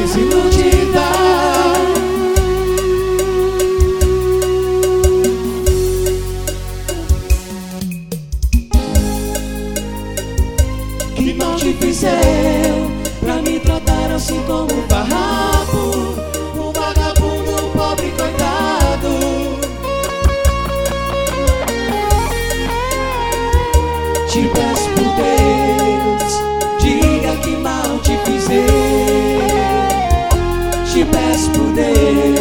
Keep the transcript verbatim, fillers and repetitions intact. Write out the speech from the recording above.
desiludida. Que mal te fiz eu pra me tratar assim como um farrapo, um vagabundo, um pobre coitado? Te peço por Deus, diga que mal te fiz eu. Te peço por Deus,